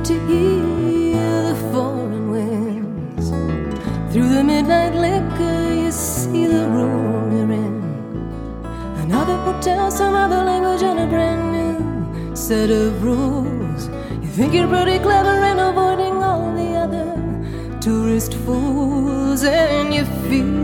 to hear the foreign winds. Through the midnight liquor, you see the room you're in. Another hotel, some other language, and a brand new set of rules. You think you're pretty clever in avoiding all the other tourist fools, and you feel